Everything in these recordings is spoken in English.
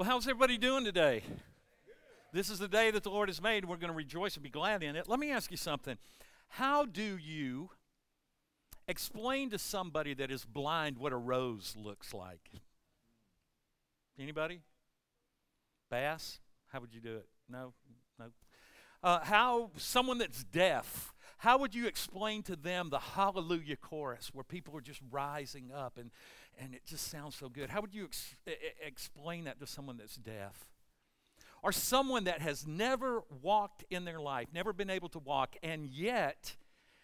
Well, how's everybody doing today? This is the day that the Lord has made, and we're going to rejoice and be glad in it. Let me ask you something. How do you explain to somebody that is blind what a rose looks like? Anybody? Bass? How would you do it? No? How someone that's deaf, how would you explain to them the Hallelujah chorus where people are just rising up and it just sounds so good? How would you explain that to someone that's deaf? Or someone that has never walked in their life, never been able to walk, and yet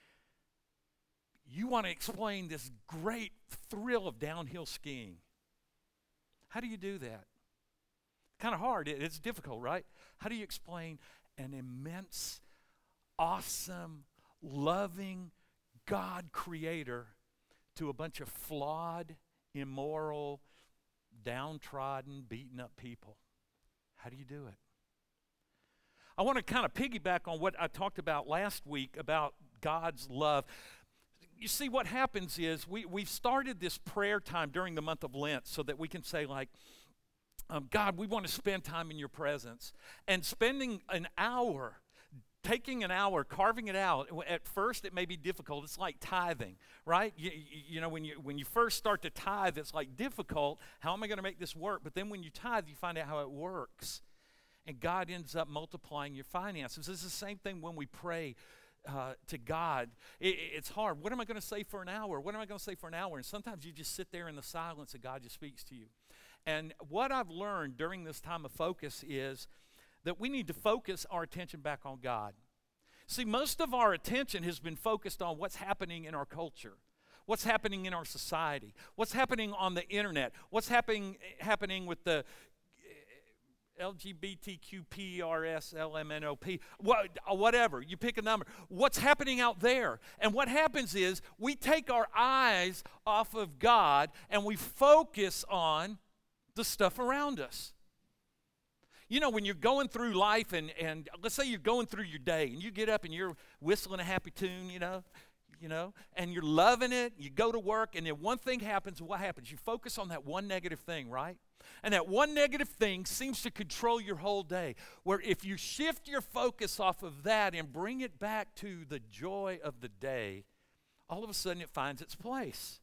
you want to explain this great thrill of downhill skiing. How do you do that? Kind of hard. It's difficult, right? How do you explain an immense, awesome, loving God creator to a bunch of flawed, immoral, downtrodden, beaten up people? How do you do it? I want to kind of piggyback on what I talked about last week about God's love. You see, what happens is we've started this prayer time during the month of Lent so that we can say, like, God, we want to spend time in your presence. And spending an hour, taking an hour, carving it out, at first it may be difficult. It's like tithing, right? You know, when you first start to tithe, it's like difficult. How am I going to make this work? But then when you tithe, you find out how it works. And God ends up multiplying your finances. It's the same thing when we pray to God. It's hard. What am I going to say for an hour? What am I going to say for an hour? And sometimes you just sit there in the silence and God just speaks to you. And what I've learned during this time of focus is that we need to focus our attention back on God. See, most of our attention has been focused on what's happening in our culture, what's happening in our society, what's happening on the internet, what's happening with the LGBTQPRSLMNOP, whatever, you pick a number. What's happening out there? And what happens is we take our eyes off of God and we focus on the stuff around us. You know, when you're going through life and let's say you're going through your day and you get up and you're whistling a happy tune, you know, and you're loving it, you go to work, and then one thing happens. What happens? You focus on that one negative thing, right? And that one negative thing seems to control your whole day, where if you shift your focus off of that and bring it back to the joy of the day, all of a sudden it finds its place.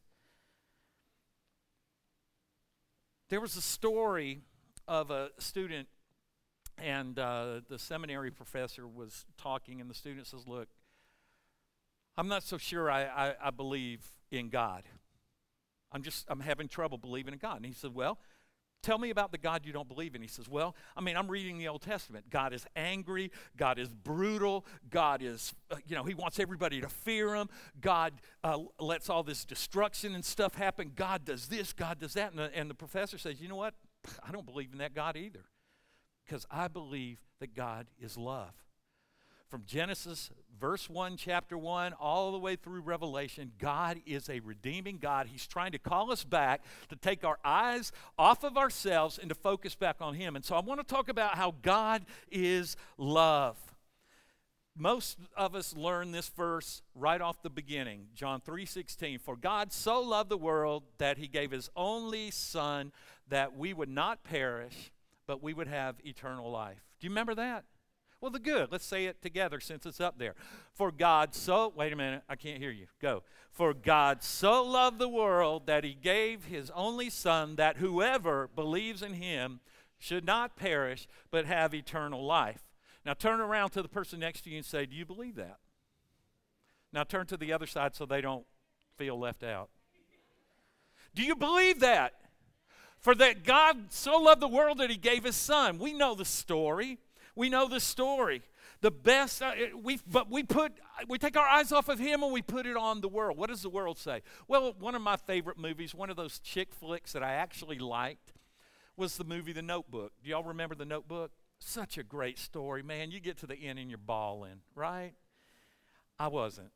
There was a story of a student, and the seminary professor was talking, and the student says, look, I'm not so sure I believe in God. I'm having trouble believing in God. And he said, well, tell me about the God you don't believe in. He says, well, I'm reading the Old Testament. God is angry. God is brutal. God is, he wants everybody to fear him. God lets all this destruction and stuff happen. God does this. God does that. And the professor says, you know what? I don't believe in that God either, because I believe that God is love. From Genesis, verse 1, chapter 1, all the way through Revelation, God is a redeeming God. He's trying to call us back to take our eyes off of ourselves and to focus back on him. And so I want to talk about how God is love. Most of us learn this verse right off the beginning, John 3:16. For God so loved the world that he gave his only Son, that we would not perish, but we would have eternal life. Do you remember that? Well, the good. Let's say it together since it's up there. For God so, wait a minute, I can't hear you. Go. For God so loved the world that he gave his only Son, that whoever believes in him should not perish, but have eternal life. Now turn around to the person next to you and say, do you believe that? Now turn to the other side so they don't feel left out. Do you believe that? For that God so loved the world that he gave his Son. We know the story. We know the story. The best, we take our eyes off of him and we put it on the world. What does the world say? Well, one of my favorite movies, one of those chick flicks that I actually liked, was the movie The Notebook. Do y'all remember The Notebook? Such a great story, man. You get to the end and you're bawling, right? I wasn't.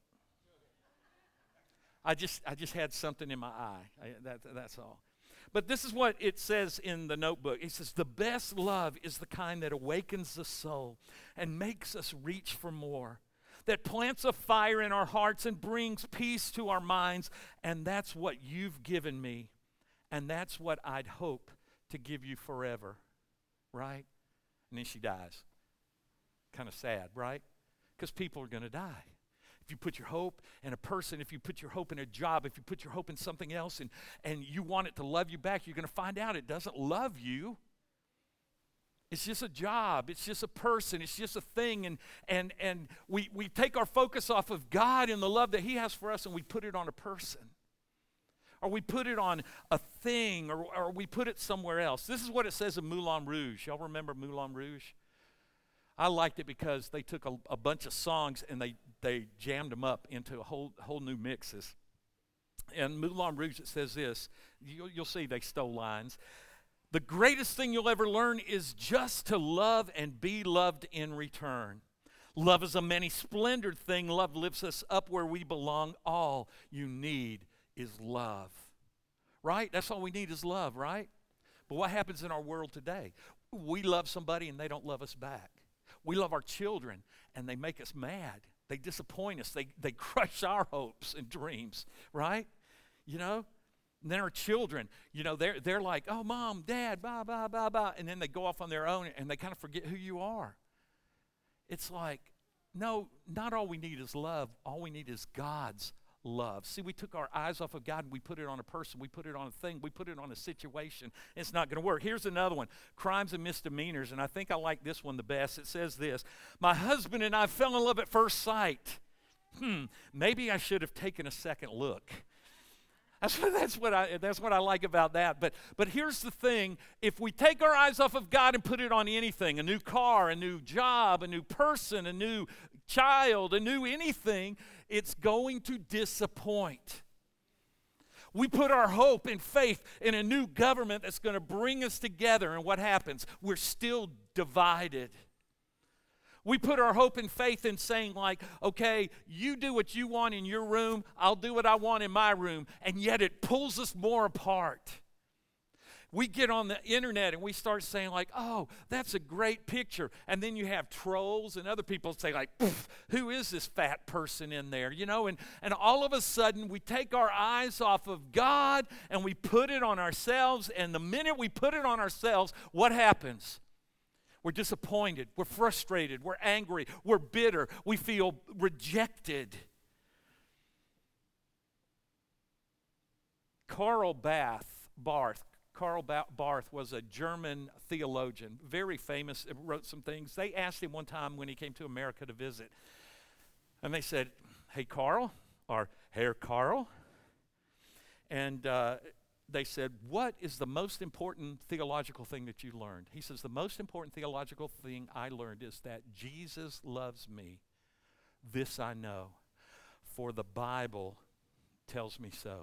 I just had something in my eye. That's all. But this is what it says in The Notebook. It says, the best love is the kind that awakens the soul and makes us reach for more, that plants a fire in our hearts and brings peace to our minds. And that's what you've given me, and that's what I'd hope to give you forever. right? And then she dies. Kind of sad, right? Because people are going to die. If you put your hope in a person, if you put your hope in a job, if you put your hope in something else and you want it to love you back, you're going to find out it doesn't love you. It's just a job. It's just a person. It's just a thing. And we take our focus off of God and the love that he has for us, and we put it on a person. Or we put it on a thing, or we put it somewhere else. This is what it says in Moulin Rouge. Y'all remember Moulin Rouge? I liked it because they took a bunch of songs and they jammed them up into a whole new mixes. In Moulin Rouge, it says this. You'll see they stole lines. The greatest thing you'll ever learn is just to love and be loved in return. Love is a many-splendored thing. Love lifts us up where we belong. All you need is love. Right? That's all we need is love, right? But what happens in our world today? We love somebody and they don't love us back. We love our children and they make us mad. They disappoint us. They crush our hopes and dreams, right? You know? And then our children, you know, they're like, oh, mom, dad, blah, blah, blah, blah. And then they go off on their own and they kind of forget who you are. It's like, no, not all we need is love. All we need is God's love. See, we took our eyes off of God and we put it on a person. We put it on a thing. We put it on a situation. It's not going to work. Here's another one, crimes and misdemeanors. And I think I like this one the best. It says this, my husband and I fell in love at first sight. Maybe I should have taken a second look. That's what I like about that. But here's the thing. If we take our eyes off of God and put it on anything, a new car, a new job, a new person, a new child, a new anything, it's going to disappoint. We put our hope and faith in a new government that's going to bring us together, and what happens? We're still divided. We put our hope and faith in saying like, okay, you do what you want in your room, I'll do what I want in my room, and yet it pulls us more apart. We get on the internet and we start saying like, oh, that's a great picture. And then you have trolls and other people say like, who is this fat person in there? You know, and all of a sudden we take our eyes off of God and we put it on ourselves. And the minute we put it on ourselves, what happens? We're disappointed, we're frustrated, we're angry, we're bitter, we feel rejected. Karl Barth was a German theologian, very famous, wrote some things. They asked him one time when he came to America to visit, and they said, hey, Karl, or Herr Karl, and they said, what is the most important theological thing that you learned? He says, the most important theological thing I learned is that Jesus loves me. This I know, for the Bible tells me so.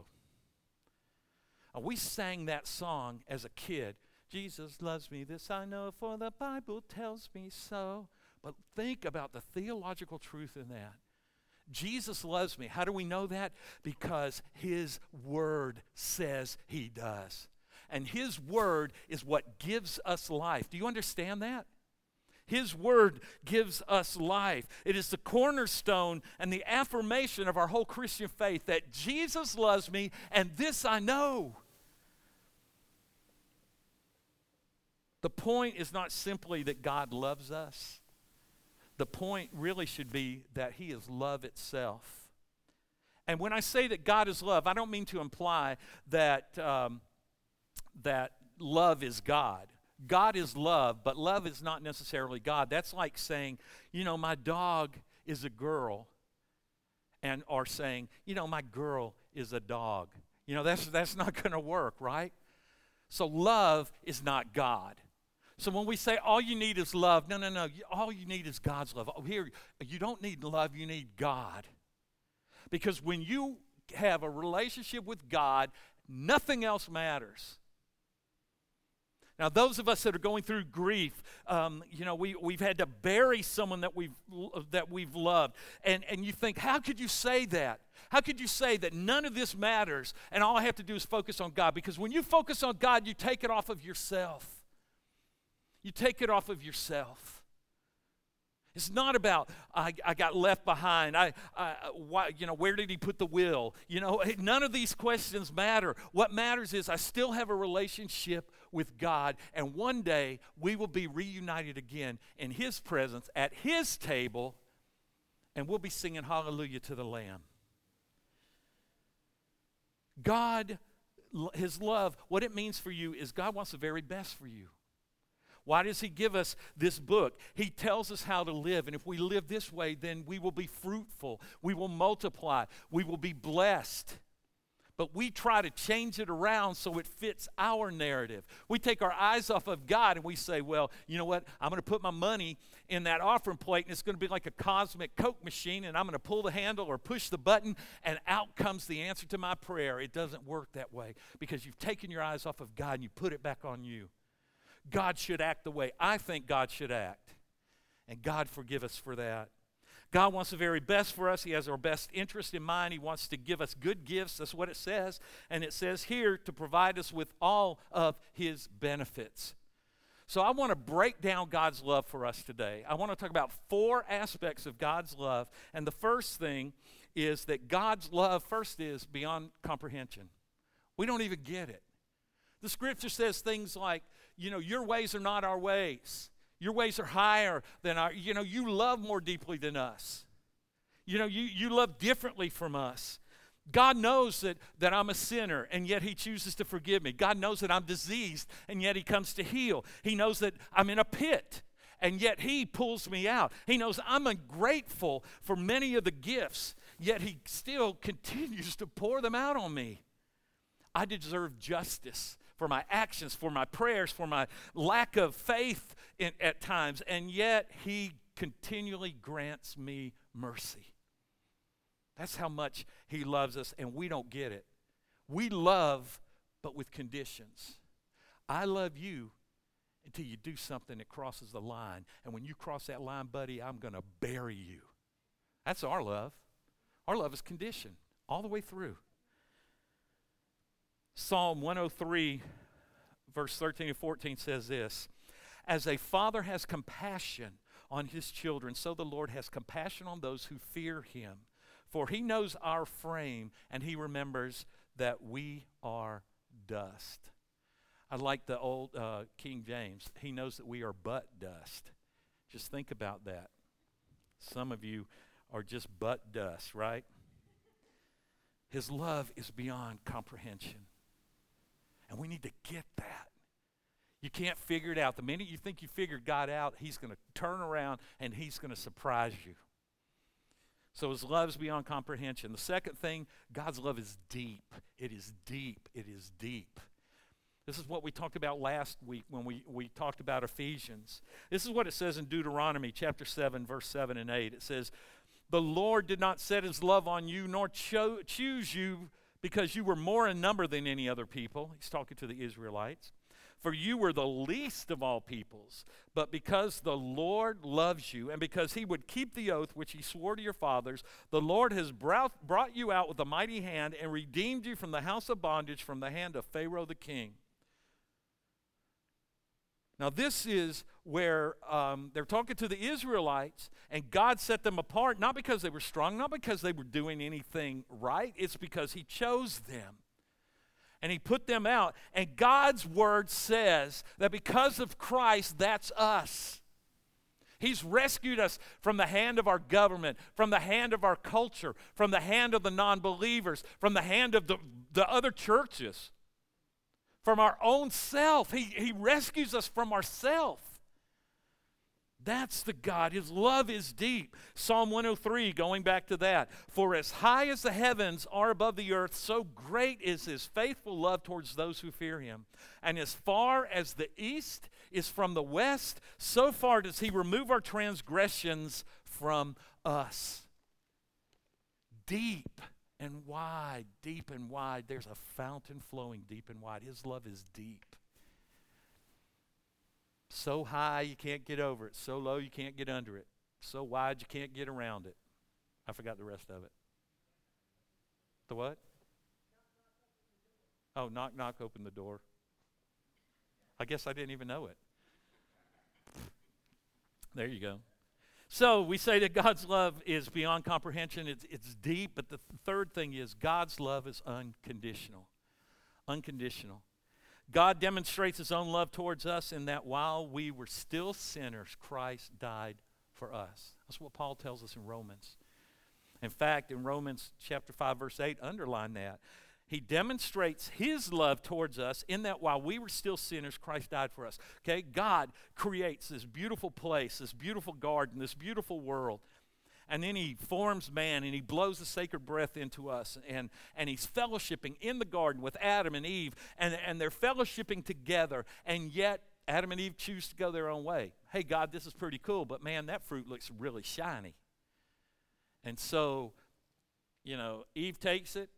We sang that song as a kid. Jesus loves me, this I know, for the Bible tells me so. But think about the theological truth in that. Jesus loves me. How do we know that? Because his word says he does. And his word is what gives us life. Do you understand that? His word gives us life. It is the cornerstone and the affirmation of our whole Christian faith that Jesus loves me, and this I know. The point is not simply that God loves us. The point really should be that he is love itself. And when I say that God is love, I don't mean to imply that, that love is God. God is love, but love is not necessarily God. That's like saying, you know, my dog is a girl, or saying, you know, my girl is a dog. You know, that's not going to work, right? So love is not God. So when we say all you need is love, no. All you need is God's love. Oh, here, you don't need love, you need God. Because when you have a relationship with God, nothing else matters. Now, those of us that are going through grief, you know, we've had to bury someone that we've loved. And you think, how could you say that? How could you say that none of this matters and all I have to do is focus on God? Because when you focus on God, you take it off of yourself. You take it off of yourself. It's not about, I got left behind. Why, you know, where did he put the will? You know, none of these questions matter. What matters is I still have a relationship with God, and one day we will be reunited again in His presence at His table, and we'll be singing hallelujah to the Lamb. God, His love, what it means for you is God wants the very best for you. Why does He give us this book? He tells us how to live, and if we live this way, then we will be fruitful, we will multiply, we will be blessed. But we try to change it around so it fits our narrative. We take our eyes off of God and we say, well, you know what? I'm going to put my money in that offering plate, and it's going to be like a cosmic Coke machine, and I'm going to pull the handle or push the button, and out comes the answer to my prayer. It doesn't work that way because you've taken your eyes off of God and you put it back on you. God should act the way I think God should act, and God forgive us for that. God wants the very best for us. He has our best interest in mind. He wants to give us good gifts. That's what it says. And it says here to provide us with all of His benefits. So I want to break down God's love for us today. I want to talk about 4 aspects of God's love. And the first thing is that God's love first is beyond comprehension. We don't even get it. The scripture says things like, your ways are not our ways. Your ways are higher than our, you love more deeply than us. You love differently from us. God knows that I'm a sinner, and yet He chooses to forgive me. God knows that I'm diseased, and yet He comes to heal. He knows that I'm in a pit, and yet He pulls me out. He knows I'm ungrateful for many of the gifts, yet He still continues to pour them out on me. I deserve justice for my actions, for my prayers, for my lack of faith at times, and yet He continually grants me mercy. That's how much He loves us, and we don't get it. We love, but with conditions. I love you until you do something that crosses the line, and when you cross that line, buddy, I'm going to bury you. That's our love. Our love is conditioned all the way through. Psalm 103, verse 13 and 14 says this, as a father has compassion on his children, so the Lord has compassion on those who fear Him. For He knows our frame, and He remembers that we are dust. I like the old King James. He knows that we are but dust. Just think about that. Some of you are just but dust, right? His love is beyond comprehension. And we need to get that. You can't figure it out. The minute you think you figured God out, He's going to turn around and He's going to surprise you. So His love is beyond comprehension. The second thing, God's love is deep. It is deep. It is deep. This is what we talked about last week when we talked about Ephesians. This is what it says in Deuteronomy chapter 7, verse 7 and 8. It says, the Lord did not set His love on you, nor choose you because you were more in number than any other people. He's talking to the Israelites. For you were the least of all peoples. But because the Lord loves you, and because He would keep the oath which He swore to your fathers, the Lord has brought you out with a mighty hand and redeemed you from the house of bondage, from the hand of Pharaoh the king. Now this is where they're talking to the Israelites, and God set them apart, not because they were strong, not because they were doing anything right. It's because He chose them. And He put them out. And God's word says that because of Christ, that's us. He's rescued us from the hand of our government, from the hand of our culture, from the hand of the non-believers, from the hand of the other churches, from our own self. He rescues us from ourself. That's the God. His love is deep. Psalm 103, going back to that. For as high as the heavens are above the earth, so great is His faithful love towards those who fear Him. And as far as the east is from the west, so far does He remove our transgressions from us. Deep and wide, deep and wide. There's a fountain flowing deep and wide. His love is deep. So high you can't get over it. So low you can't get under it. So wide you can't get around it. I forgot the rest of it. The what? Oh, knock, knock, open the door. I guess I didn't even know it. There you go. So we say that God's love is beyond comprehension. It's deep, but the third thing is God's love is unconditional. Unconditional. God demonstrates his own love towards us in that while we were still sinners, Christ died for us. That's what Paul tells us in Romans. In fact, in Romans chapter 5, verse 8, underline that. He demonstrates his love towards us in that while we were still sinners, Christ died for us. Okay, God creates this beautiful place, this beautiful garden, this beautiful world. And then he forms man and he blows the sacred breath into us. And he's fellowshipping in the garden with Adam and Eve. And they're fellowshipping together. And yet Adam and Eve choose to go their own way. Hey, God, this is pretty cool, but man, that fruit looks really shiny. And so, Eve takes it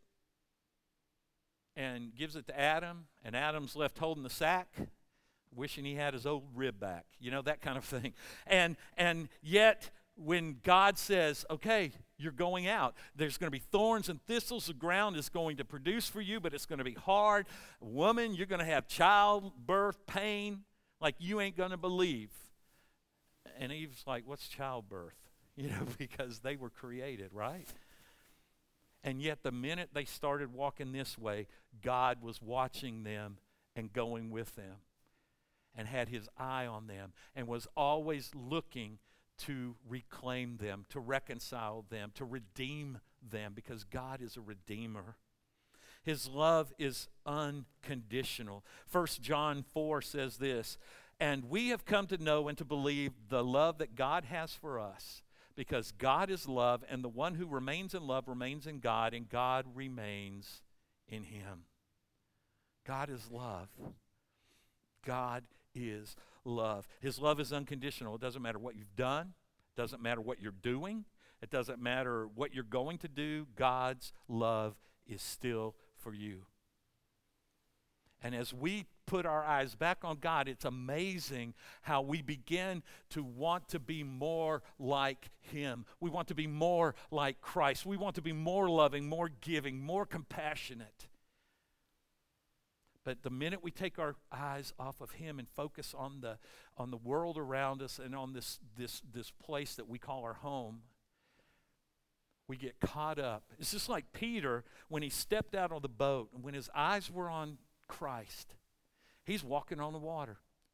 and gives it to Adam. And Adam's left holding the sack, wishing he had his old rib back. That kind of thing. And yet, when God says, okay, you're going out, there's going to be thorns and thistles. The ground is going to produce for you, but it's going to be hard. Woman, you're going to have childbirth pain like you ain't going to believe. And Eve's like, what's childbirth? Because they were created, right? And yet the minute they started walking this way, God was watching them and going with them and had his eye on them and was always looking to reclaim them, to reconcile them, to redeem them, because God is a redeemer. His love is unconditional. 1 John 4 says this, and we have come to know and to believe the love that God has for us, because God is love, and the one who remains in love remains in God, and God remains in him. God is love. God is love. His love is unconditional. It doesn't matter what you've done. It doesn't matter what you're doing. It doesn't matter what you're going to do. God's love is still for you. And as we put our eyes back on God, it's amazing how we begin to want to be more like him. We want to be more like Christ. We want to be more loving, more giving, more compassionate. But the minute we take our eyes off of him and focus on the world around us and on this place that we call our home, we get caught up. It's just like Peter when he stepped out on the boat and when his eyes were on Christ. He's walking on the water.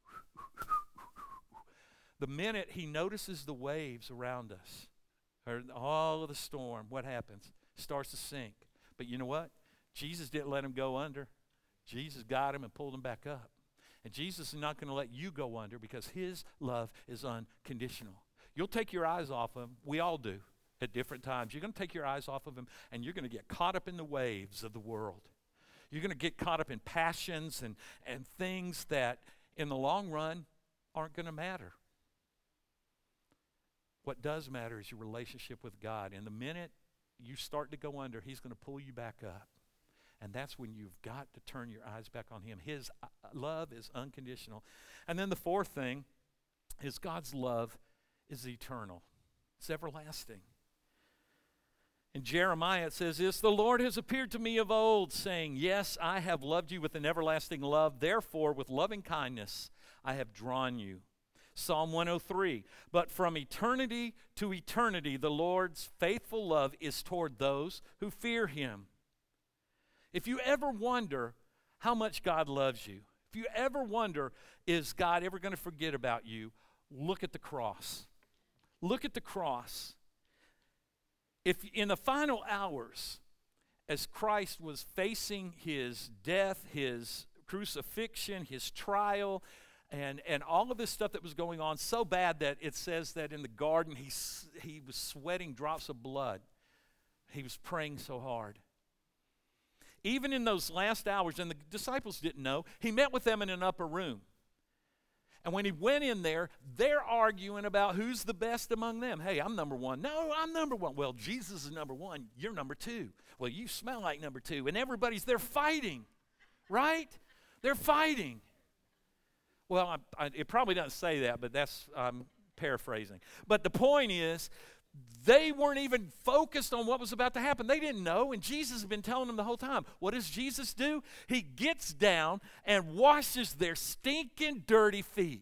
The minute he notices the waves around us, or all of the storm, what happens? Starts to sink. But you know what? Jesus didn't let him go under. Jesus got him and pulled him back up. And Jesus is not going to let you go under because his love is unconditional. You'll take your eyes off him. We all do at different times. You're going to take your eyes off of him and you're going to get caught up in the waves of the world. You're going to get caught up in passions and things that in the long run aren't going to matter. What does matter is your relationship with God. And the minute you start to go under, he's going to pull you back up. And that's when you've got to turn your eyes back on him. His love is unconditional. And then the fourth thing is God's love is eternal. It's everlasting. In Jeremiah it says this, the Lord has appeared to me of old, saying, yes, I have loved you with an everlasting love. Therefore, with loving kindness, I have drawn you. Psalm 103, but from eternity to eternity, the Lord's faithful love is toward those who fear him. If you ever wonder how much God loves you, if you ever wonder, is God ever going to forget about you, look at the cross. Look at the cross. If in the final hours, as Christ was facing his death, his crucifixion, his trial, and all of this stuff that was going on so bad that it says that in the garden he was sweating drops of blood. He was praying so hard. Even in those last hours, and the disciples didn't know, he met with them in an upper room. And when he went in there, they're arguing about who's the best among them. Hey, I'm number one. No, I'm number one. Well, Jesus is number one. You're number two. Well, you smell like number two. And they're fighting, right? They're fighting. Well, it probably doesn't say that, but I'm paraphrasing. But the point is, they weren't even focused on what was about to happen. They didn't know, and Jesus had been telling them the whole time. What does Jesus do? He gets down and washes their stinking, dirty feet,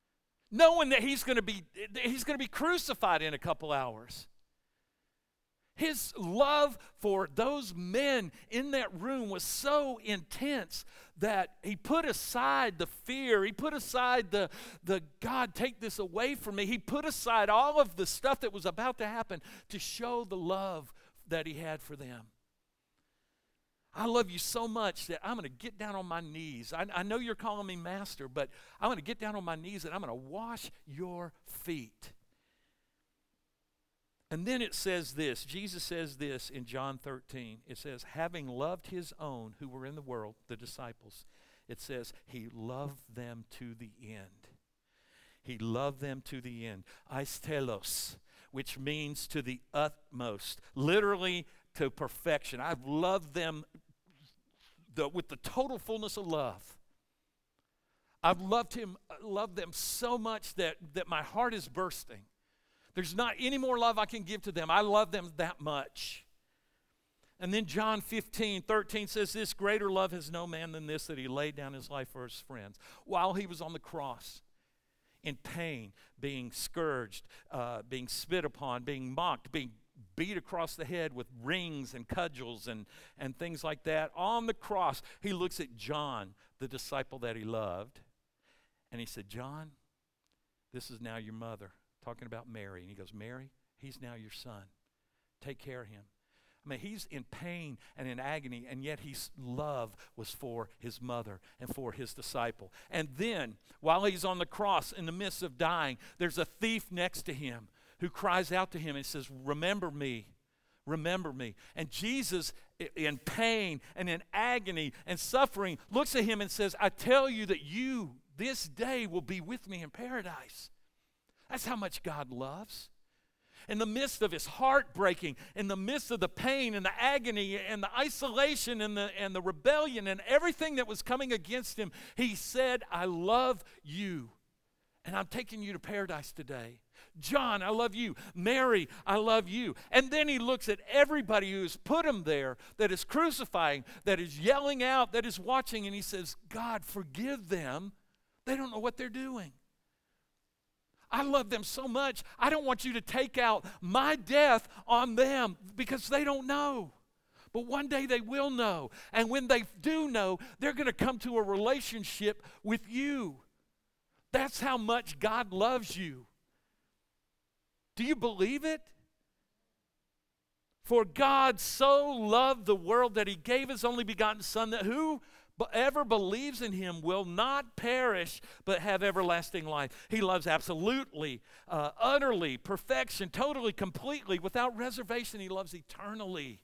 knowing that he's going to be crucified in a couple hours. His love for those men in that room was so intense that he put aside the fear. He put aside the God, take this away from me. He put aside all of the stuff that was about to happen to show the love that he had for them. I love you so much that I'm going to get down on my knees. I know you're calling me master, but I'm going to get down on my knees and I'm going to wash your feet. And then it says this, Jesus says this in John 13. It says, having loved his own who were in the world, the disciples, it says he loved them to the end. He loved them to the end. Aistelos, which means to the utmost, literally to perfection. I've loved them with the total fullness of love. I've loved them so much that my heart is bursting. There's not any more love I can give to them. I love them that much. And then John 15:13 says, this greater love has no man than this, that he laid down his life for his friends. While he was on the cross, in pain, being scourged, being spit upon, being mocked, being beat across the head with rings and cudgels and things like that. On the cross, he looks at John, the disciple that he loved, and he said, John, this is now your mother. Talking about Mary. And he goes, Mary, he's now your son. Take care of him. I mean, he's in pain and in agony, and yet his love was for his mother and for his disciple. And then, while he's on the cross in the midst of dying, there's a thief next to him who cries out to him and says, remember me. Remember me. And Jesus, in pain and in agony and suffering, looks at him and says, I tell you that you this day will be with me in paradise. That's how much God loves. In the midst of his heartbreaking, in the midst of the pain and the agony and the isolation and the rebellion and everything that was coming against him, he said, I love you, and I'm taking you to paradise today. John, I love you. Mary, I love you. And then he looks at everybody who's put him there, that is crucifying, that is yelling out, that is watching, and he says, God, forgive them. They don't know what they're doing. I love them so much, I don't want you to take out my death on them because they don't know. But one day they will know. And when they do know, they're going to come to a relationship with you. That's how much God loves you. Do you believe it? For God so loved the world that he gave his only begotten Son, that whoever believes in him will not perish but have everlasting life. He loves absolutely, utterly, perfection, totally, completely, without reservation. He loves eternally.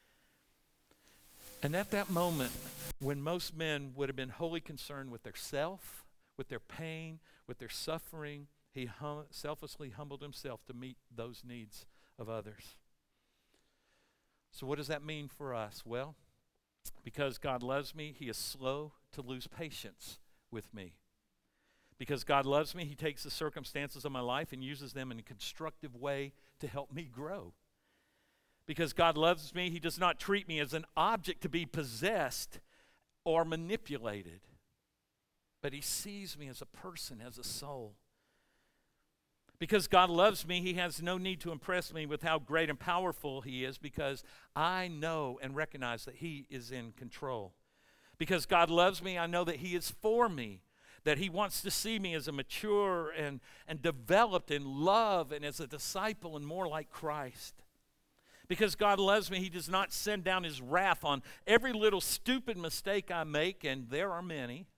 And at that moment, when most men would have been wholly concerned with their self, with their pain, with their suffering, he selflessly humbled himself to meet those needs of others. So what does that mean for us? Well, because God loves me, he is slow to lose patience with me. Because God loves me, he takes the circumstances of my life and uses them in a constructive way to help me grow. Because God loves me, he does not treat me as an object to be possessed or manipulated. But he sees me as a person, as a soul. Because God loves me, he has no need to impress me with how great and powerful he is, because I know and recognize that he is in control. Because God loves me, I know that he is for me, that he wants to see me as a mature and developed in love and as a disciple and more like Christ. Because God loves me, he does not send down his wrath on every little stupid mistake I make, and there are many.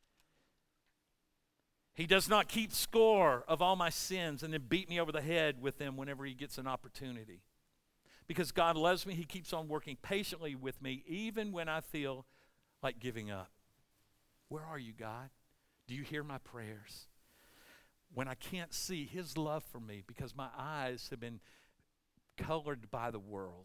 He does not keep score of all my sins and then beat me over the head with them whenever he gets an opportunity. Because God loves me, he keeps on working patiently with me even when I feel like giving up. Where are you, God? Do you hear my prayers? When I can't see his love for me because my eyes have been colored by the world.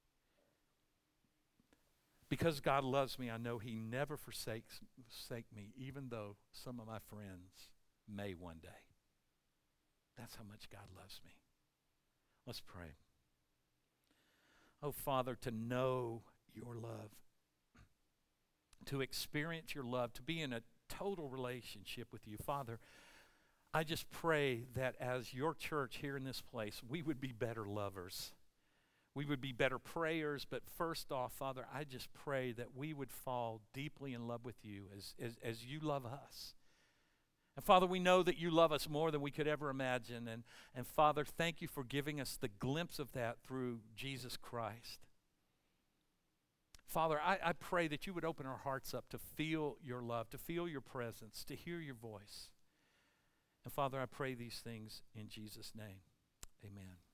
Because God loves me, I know he never forsake me, even though some of my friends may one day. That's how much God loves me. Let's pray. Oh, Father, to know your love, to experience your love, to be in a total relationship with you. Father, I just pray that as your church here in this place, we would be better lovers. We would be better prayers, but first off, Father, I just pray that we would fall deeply in love with you as you love us. And Father, we know that you love us more than we could ever imagine. And Father, thank you for giving us the glimpse of that through Jesus Christ. Father, I pray that you would open our hearts up to feel your love, to feel your presence, to hear your voice. And Father, I pray these things in Jesus' name. Amen.